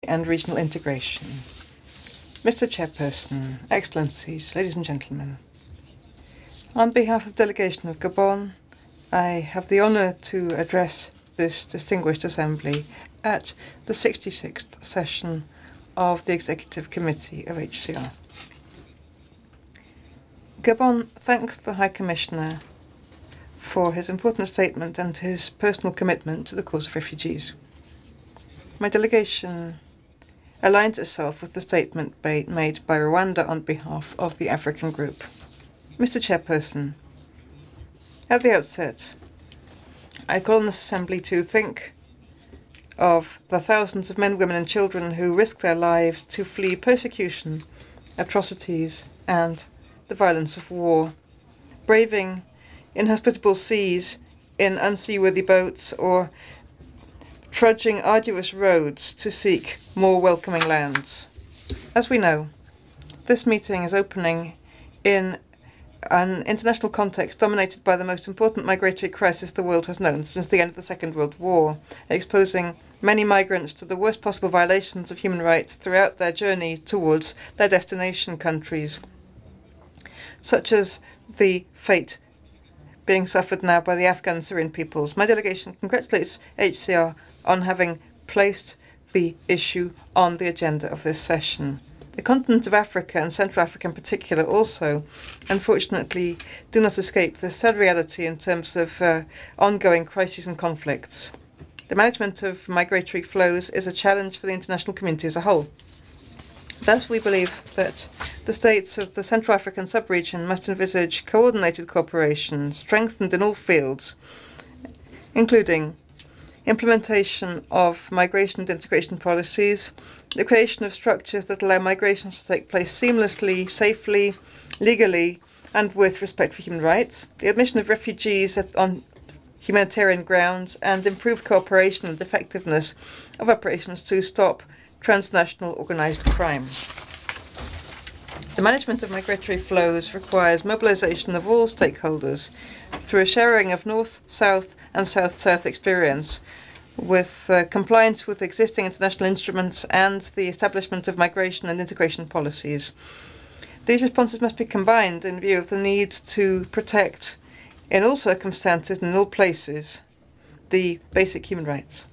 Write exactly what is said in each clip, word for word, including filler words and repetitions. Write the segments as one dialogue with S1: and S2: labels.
S1: and regional integration. Mister Chairperson, Excellencies, ladies and gentlemen. On behalf of the delegation of Gabon, I have the honor to address this distinguished assembly at the sixty-sixth session of the Executive Committee of H C R. Gabon thanks the High Commissioner for his important statement and his personal commitment to the cause of refugees. My delegation aligns itself with the statement made by Rwanda on behalf of the African Group. Mister Chairperson, at the outset, I call on this Assembly to think of the thousands of men, women and children who risk their lives to flee persecution, atrocities and the violence of war, braving inhospitable seas in unseaworthy boats or trudging arduous roads to seek more welcoming lands. As we know, this meeting is opening in an international context dominated by the most important migratory crisis the world has known since the end of the Second World War, exposing many migrants to the worst possible violations of human rights throughout their journey towards their destination countries, such as the fate being suffered now by the Afghan Syrian peoples. My delegation congratulates H C R on having placed the issue on the agenda of this session. The continent of Africa, and Central Africa in particular, also, unfortunately, do not escape this sad reality in terms of uh, ongoing crises and conflicts. The management of migratory flows is a challenge for the international community as a whole. Thus, we believe that the states of the Central African sub-region must envisage coordinated cooperation, strengthened in all fields, including implementation of migration and integration policies, the creation of structures that allow migrations to take place seamlessly, safely, legally, and with respect for human rights, the admission of refugees on humanitarian grounds, and improved cooperation and effectiveness of operations to stop transnational organized crime. The management of migratory flows requires mobilization of all stakeholders through a sharing of north-south and south-south experience, with uh, compliance with existing international instruments and the establishment of migration and integration policies. These responses must be combined in view of the need to protect, in all circumstances and in all places, the basic human rights.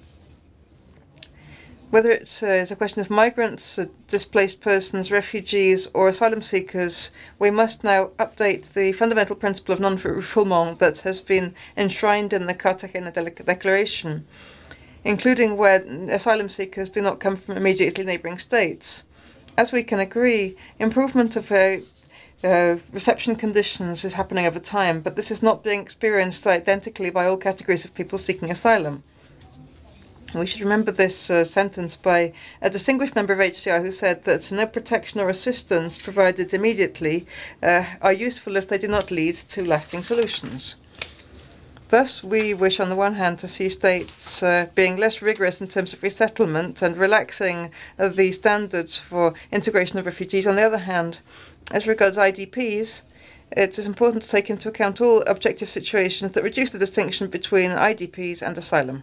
S1: Whether it uh, is a question of migrants, uh, displaced persons, refugees, or asylum seekers, we must now update the fundamental principle of non-refoulement that has been enshrined in the Cartagena Declaration, including where asylum seekers do not come from immediately neighbouring states. As we can agree, improvement of uh, uh, reception conditions is happening over time, but this is not being experienced identically by all categories of people seeking asylum. We should remember this uh, sentence by a distinguished member of H C R who said that no protection or assistance provided immediately uh, are useful if they do not lead to lasting solutions. Thus, we wish on the one hand to see states uh, being less rigorous in terms of resettlement and relaxing uh, the standards for integration of refugees. On the other hand, as regards I D Ps, it is important to take into account all objective situations that reduce the distinction between I D Ps and asylum.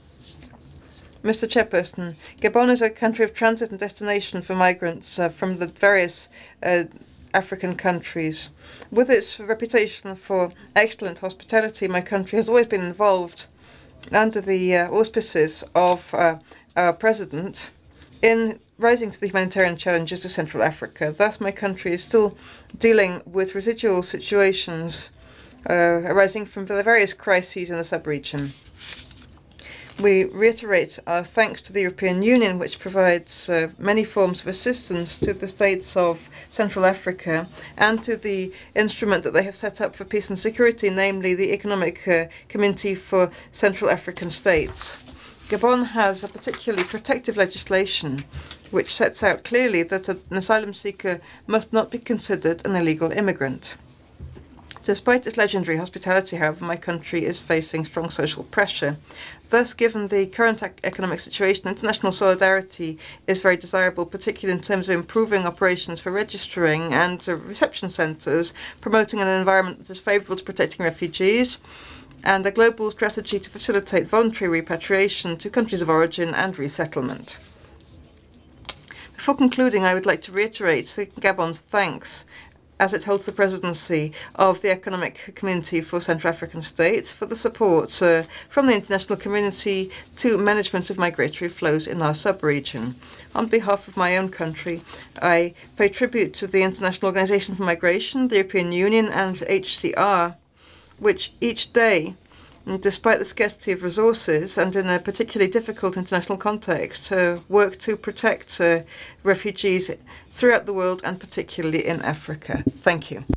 S1: Mister Chairperson, Gabon is a country of transit and destination for migrants uh, from the various uh, African countries. With its reputation for excellent hospitality, my country has always been involved, under the uh, auspices of uh, our President, in rising to the humanitarian challenges of Central Africa. Thus, my country is still dealing with residual situations uh, arising from the various crises in the sub-region. We reiterate our thanks to the European Union, which provides uh, many forms of assistance to the states of Central Africa and to the instrument that they have set up for peace and security, namely the Economic uh, Community for Central African States. Gabon has a particularly protective legislation which sets out clearly that an asylum seeker must not be considered an illegal immigrant. Despite its legendary hospitality, however, my country is facing strong social pressure. Thus, given the current economic situation, international solidarity is very desirable, particularly in terms of improving operations for registering and uh, reception centres, promoting an environment that is favourable to protecting refugees, and a global strategy to facilitate voluntary repatriation to countries of origin and resettlement. Before concluding, I would like to reiterate Gabon's thanks, as it holds the presidency of the Economic Community for Central African States, for the support uh, from the international community to management of migratory flows in our sub-region. On behalf of my own country, I pay tribute to the International Organization for Migration, the European Union and H C R, which each day, despite the scarcity of resources and in a particularly difficult international context, uh, work to protect uh, refugees throughout the world and particularly in Africa. Thank you.